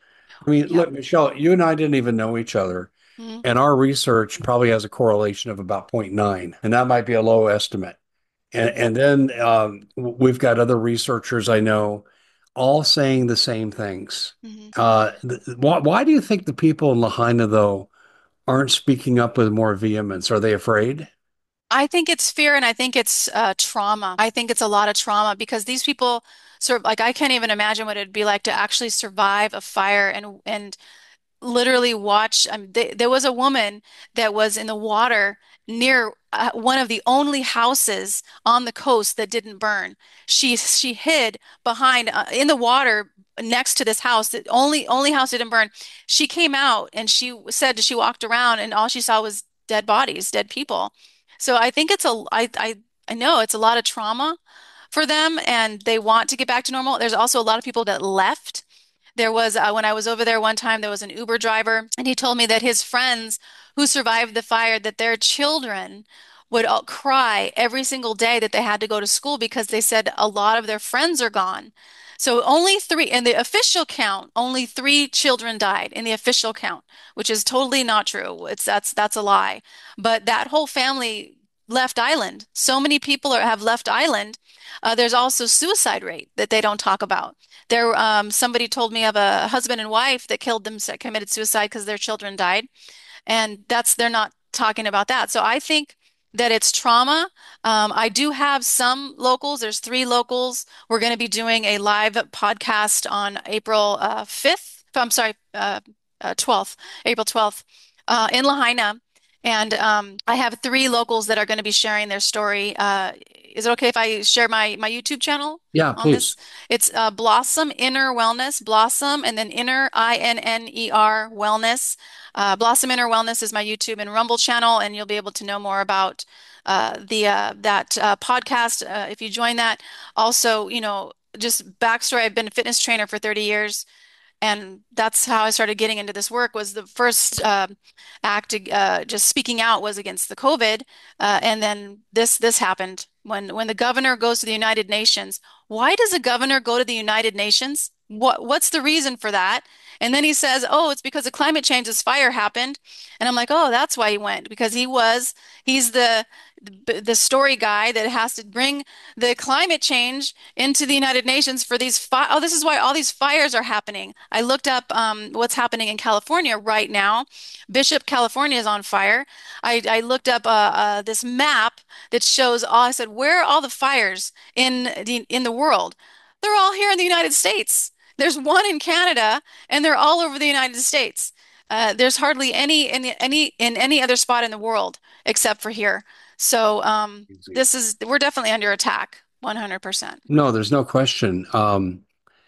I mean, Yep. look, Michelle, you and I didn't even know each other, Mhm. and our research probably has a correlation of about zero point nine, and that might be a low estimate. And, and then um, we've got other researchers I know all saying the same things. Mhm. Uh, th- why, why do you think the people in Lahaina, though, aren't speaking up with more vehemence? Are they afraid? I think it's fear and I think it's uh, trauma. I think it's a lot of trauma because these people sort of like I can't even imagine what it'd be like to actually survive a fire and and literally watch. Um, th there was a woman that was in the water near uh, one of the only houses on the coast that didn't burn. She she hid behind uh, in the water next to this house. The only only house that didn't burn. She came out and she said she walked around and all she saw was dead bodies, dead people. So I think it's a I I I know it's a lot of trauma for them and they want to get back to normal. There's also a lot of people that left. There was, uh, when I was over there one time, there was an Uber driver, and he told me that his friends who survived the fire, that their children would all cry every single day that they had to go to school because they said a lot of their friends are gone. So only three, in the official count, only three children died in the official count, which is totally not true. It's that's that's a lie. But that whole family left island. So many people are, have left island. Uh, there's also suicide rate that they don't talk about. There, um, somebody told me of a husband and wife that killed them, committed suicide because their children died, and that's they're not talking about that. So I think that it's trauma. Um, I do have some locals. There's three locals. We're going to be doing a live podcast on April uh, fifth. I'm sorry, uh, uh, twelfth, April twelfth, uh, in Lahaina. And um, I have three locals that are going to be sharing their story. Uh, is it okay if I share my my YouTube channel Yeah, on this? please. It's uh, Blossom Inner Wellness, Blossom, and then Inner I N N E R Wellness. Uh, Blossom Inner Wellness is my YouTube and Rumble channel, and you'll be able to know more about uh, the uh, that uh, podcast uh, if you join that. Also, you know, just backstory: I've been a fitness trainer for thirty years. And that's how I started getting into this work was the first uh, act uh, just speaking out was against the COVID. Uh, and then this this happened when when the governor goes to the United Nations. Why does a governor go to the United Nations? What what's the reason for that? And then he says, "Oh, it's because of climate change. This fire happened." And I'm like, "Oh, that's why he went because he was he's the the, the story guy that has to bring the climate change into the United Nations for these fi oh, this is why all these fires are happening. I looked up um, what's happening in California right now. Bishop, California is on fire. I, I looked up uh, uh, this map that shows all, I said, where are all the fires in the, in the world? They're all here in the United States. There's one in Canada, and they're all over the United States. Uh, there's hardly any in the, any in any other spot in the world except for here. So um, Easy. this is we're definitely under attack, one hundred percent. No, there's no question. Um,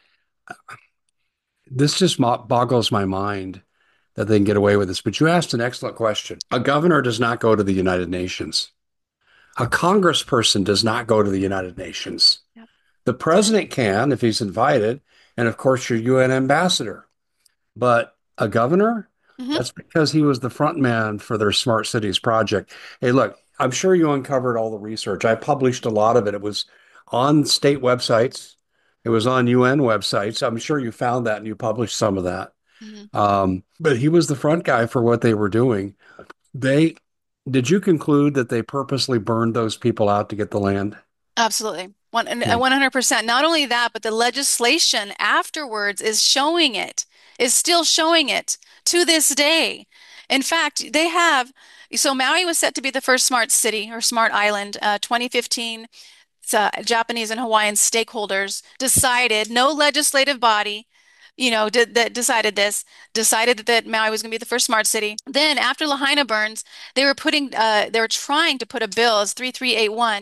this just mo boggles my mind that they can get away with this. But you asked an excellent question. A governor does not go to the United Nations. A congressperson does not go to the United Nations. Yep. The president can if he's invited, and of course, your U N ambassador. But a governor, Hmm. that's because he was the front man for their Smart Cities project. Hey, look, I'm sure you uncovered all the research. I published a lot of it. It was on state websites, it was on U N websites. I'm sure you found that and you published some of that. Hmm. Um, but he was the front guy for what they were doing. They did you conclude that they purposely burned those people out to get the land? Absolutely. One, and uh, Okay. one hundred percent. Not only that, but the legislation afterwards is showing it, is still showing it to this day. In fact, they have, so Maui was set to be the first smart city or smart island, uh, twenty fifteen. Uh, Japanese and Hawaiian stakeholders decided, no legislative body, you know, did, that decided this, decided that, that Maui was going to be the first smart city. Then after Lahaina burns, they were putting, uh, they were trying to put a bill as three three eight one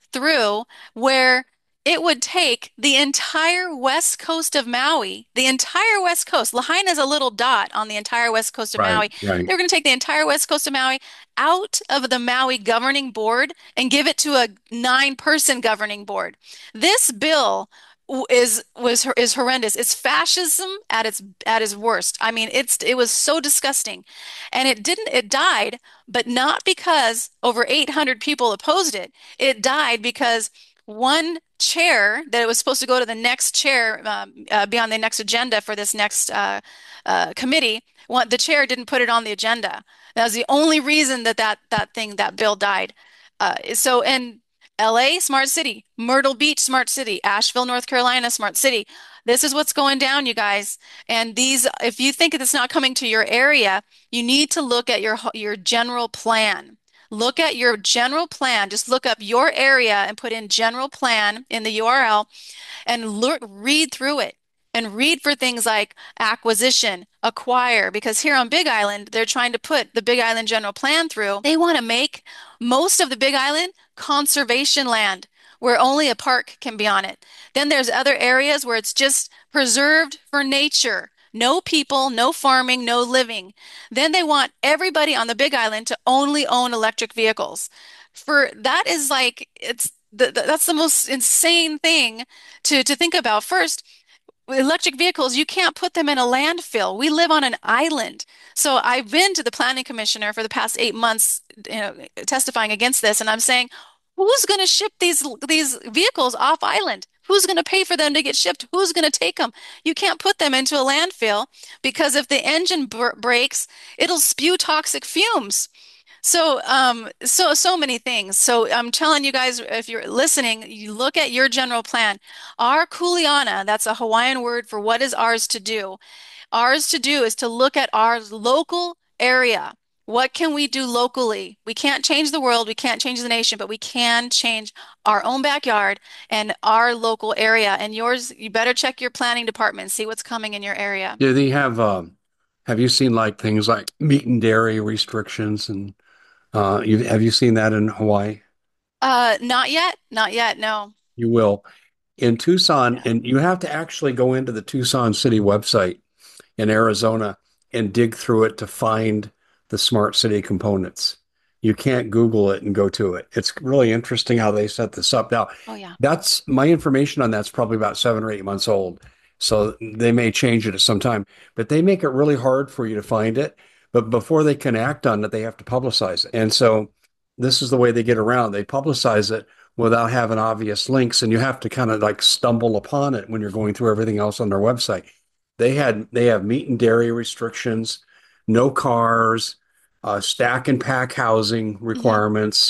through where it would take the entire west coast of Maui, the entire west coast. Lahaina is a little dot on the entire west coast of Right, Maui. right. They're going to take the entire west coast of Maui out of the Maui governing board and give it to a nine-person governing board. This bill w- is was is horrendous. It's fascism at its at its worst. I mean, it's it was so disgusting. And it didn't it died, but not because over eight hundred people opposed it. It died because one chair that it was supposed to go to the next chair, um, uh, be on the next agenda for this next uh, uh, committee. One, the chair didn't put it on the agenda. That was the only reason that that that thing that bill died. Uh, so in L A, smart city, Myrtle Beach, smart city, Asheville, North Carolina, smart city. This is what's going down, you guys. And these, if you think it's not coming to your area, you need to look at your your general plan. Look at your general plan. Just look up your area and put in general plan in the U R L and look, read through it and read for things like acquisition, acquire, because here on Big Island, they're trying to put the Big Island general plan through. They want to make most of the Big Island conservation land where only a park can be on it. Then there's other areas where it's just preserved for nature. No people, no farming, no living. Then they want everybody on the Big Island to only own electric vehicles. For that is like it's the, the- that's the most insane thing to to think about. First, electric vehicles, you can't put them in a landfill. We live on an island. So I've been to the planning commissioner for the past eight months, you know, testifying against this, and I'm saying, who's going to ship these these vehicles off island? Who's going to pay for them to get shipped? Who's going to take them? You can't put them into a landfill because if the engine br breaks, it'll spew toxic fumes. So, um, so so many things. So I'm telling you guys, if you're listening, you look at your general plan. Our kuleana, that's a Hawaiian word for what is ours to do. Ours to do is to look at our local area. What can we do locally? We can't change the world, we can't change the nation, but we can change our own backyard and our local area. And yours, you better check your planning department, see what's coming in your area. Do they have um have you seen like things like meat and dairy restrictions and uh you have you seen that in Hawaii? Uh, not yet, not yet, no. You will. In Tucson, Yeah. and you have to actually go into the Tucson City website in Arizona and dig through it to find the smart city components. You can't Google it and go to it. It's really interesting how they set this up. Now, Oh yeah. that's my information on that's probably about seven or eight months old. So they may change it at some time, but they make it really hard for you to find it. But before they can act on it, they have to publicize it. And so this is the way they get around. They publicize it without having obvious links, and you have to kind of like stumble upon it when you're going through everything else on their website. They had they have meat and dairy restrictions, no cars, uh, stack and pack housing Hmm. requirements,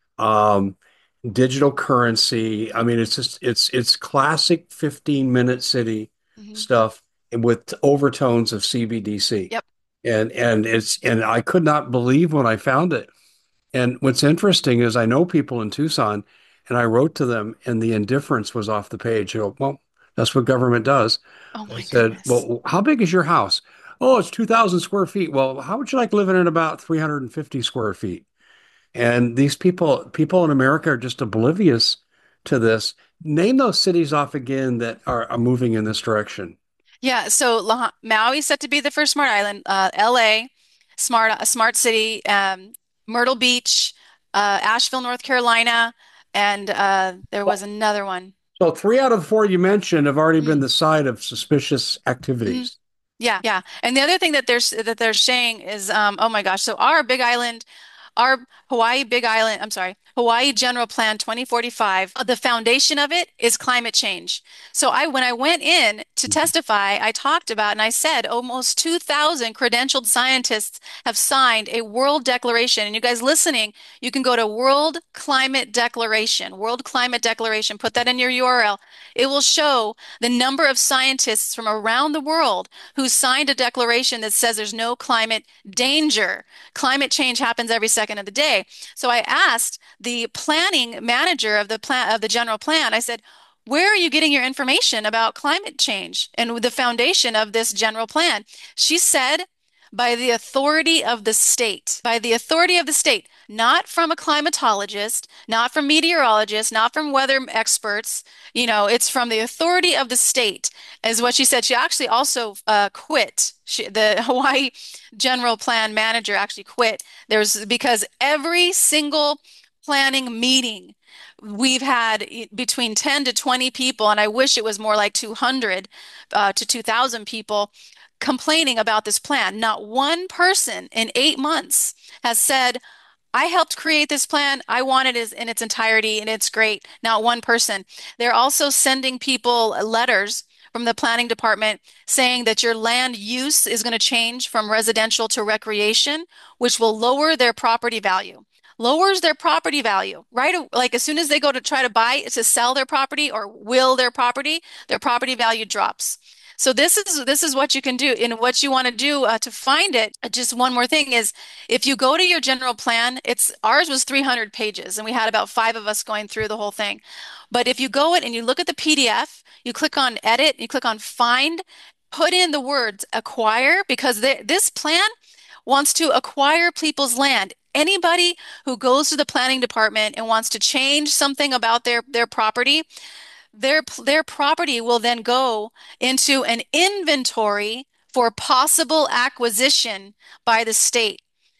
um, digital currency. I mean, it's just it's it's classic fifteen minute city Hmm. stuff with overtones of C B D C. Yep. And and it's and I could not believe when I found it. And what's interesting is I know people in Tucson, and I wrote to them, and the indifference was off the page. You go, well, that's what government does. Oh I my said, goodness. well, how big is your house? Oh, it's two thousand square feet. Well, how would you like living in about three hundred fifty square feet? And these people, people in America are just oblivious to this. Name those cities off again that are, are moving in this direction. Yeah, so La Maui is set to be the first smart island. Uh, L A, smart a smart city. Um, Myrtle Beach, uh, Asheville, North Carolina, and uh, there was another one. So three out of the four you mentioned have already been Mhm. the site of suspicious Mhm. activities. Yeah, yeah. And the other thing that they're that they're saying is, um, oh my gosh, so our Big Island. Our Hawaii Big Island, I'm sorry, Hawaii General Plan twenty forty-five, uh, the foundation of it is climate change. So I, when I went in to testify, I talked about and I said almost two thousand credentialed scientists have signed a world declaration. And you guys listening, you can go to World Climate Declaration, World Climate Declaration, put that in your U R L. It will show the number of scientists from around the world who signed a declaration that says there's no climate danger. Climate change happens every second of the day. So I asked the planning manager of the plan of the general plan, I said, where are you getting your information about climate change and the foundation of this general plan? She said, by the authority of the state, by the authority of the state. not from a climatologist, not from meteorologists, not from weather experts. You know, it's from the authority of the state, is what she said. She actually also uh, quit. She, the Hawaii general plan manager actually quit. There's because every single planning meeting we've had between ten to twenty people, and I wish it was more like two hundred uh, to two thousand people complaining about this plan. Not one person in eight months has said, I helped create this plan. I want it in its entirety and it's great. Not one person. They're also sending people letters from the planning department saying that your land use is going to change from residential to recreation, which will lower their property value. Lowers their property value, right? Like as soon as they go to try to buy to sell their property or will their property, their property value drops. So this is this is what you can do. And what you want to do uh, to find it. uh, Just one more thing is if you go to your general plan, it's ours was three hundred pages and we had about five of us going through the whole thing. But if you go in and you look at the P D F, you click on edit, you click on find, put in the words acquire because they, this plan wants to acquire people's land. Anybody who goes to the planning department and wants to change something about their, their property, their their property will then go into an inventory for possible acquisition by the state.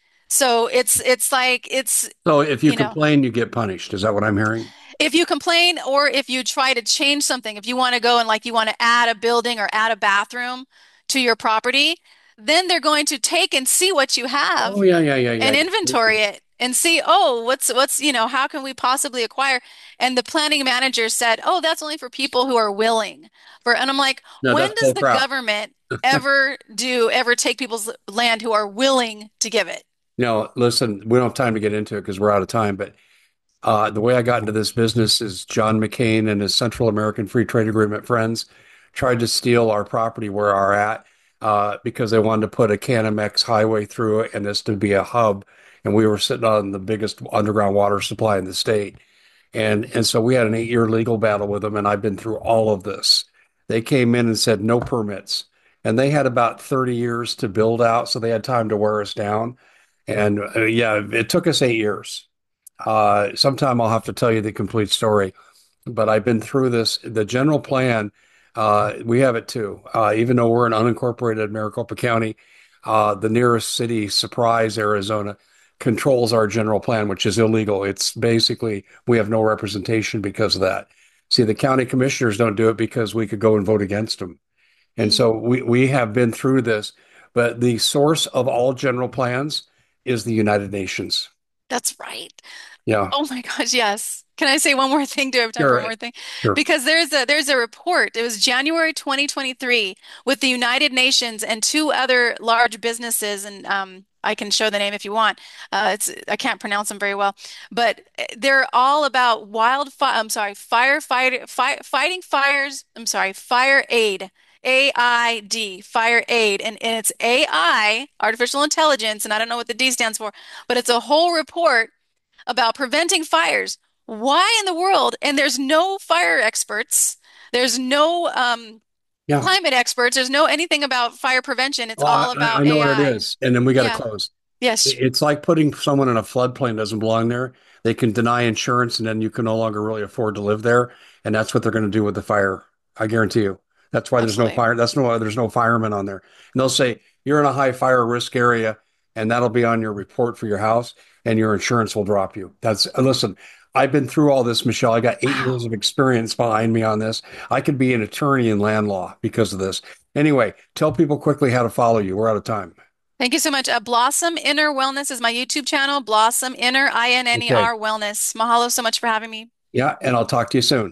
So it's it's like it's So if you you know complain, you get punished. Is that what I'm hearing? if you complain or if you try to change something, if you want to go and like you want to add a building or add a bathroom to your property, then they're going to take and see what you Oh, have yeah, yeah, yeah, yeah. and inventory it and see, oh, what's what's, you know, how can we possibly acquire? And the planning manager said, oh, that's only for people who are willing. For and I'm like, No, when that's does bull the crap. government ever do ever take people's land who are willing to give it? No, listen, we don't have time to get into it because we're out of time. But uh, the way I got into this business is John McCain and his Central American Free Trade Agreement friends tried to steal our property where we're at uh, because they wanted to put a Canamex highway through it and this to be a hub. And we were sitting on the biggest underground water supply in the state. And and so we had an eight year legal battle with them, and I've been through all of this. They came in and said no permits, and they had about thirty years to build out, so they had time to wear us down. And uh, yeah, it took us eight years. Uh, sometime I'll have to tell you the complete story, but I've been through this. The general plan, uh, we have it too. Uh, even though we're in unincorporated Maricopa County, uh, the nearest city, Surprise, Arizona, controls our general plan, which is illegal. It's basically we have no representation because of that. See, the county commissioners don't do it because we could go and vote against them. And Mhm. so we, we have been through this, but the source of all general plans is the United Nations. That's right. Yeah, Oh my gosh, yes. Can I say one more thing? Do I have time for one sure, more thing? sure. Because there's a there's a report. It was January twenty twenty-three with the United Nations and two other large businesses, and um, I can show the name if you want. Uh, it's I can't pronounce them very well, but eh, they're all about wildfire. I'm sorry, firefighter, fi fighting fires. I'm sorry, fire aid. A I D, fire aid, and, and it's A I, artificial intelligence, and I don't know what the D stands for, but it's a whole report about preventing fires. Why in the world? And there's no fire experts. There's no um, Yeah. climate experts. There's no anything about fire prevention. It's Well, I, all I about know what it A I. is. And then we got to Yeah. close. Yes. It's like putting someone in a floodplain doesn't belong there. They can deny insurance and then you can no longer really afford to live there. And that's what they're going to do with the fire. I guarantee you. That's why there's no Absolutely. fire. That's no why there's no firemen on there. And they'll say you're in a high fire risk area, and that'll be on your report for your house, and your insurance will drop you. That's listen. I've been through all this, Michelle. I got eight years Wow. of experience behind me on this. I could be an attorney in land law because of this. Anyway, tell people quickly how to follow you. We're out of time. Thank you so much. Uh, Blossom Inner Wellness is my YouTube channel. Blossom Inner, I N N E Okay. R Wellness. Mahalo so much for having me. Yeah, and I'll talk to you soon.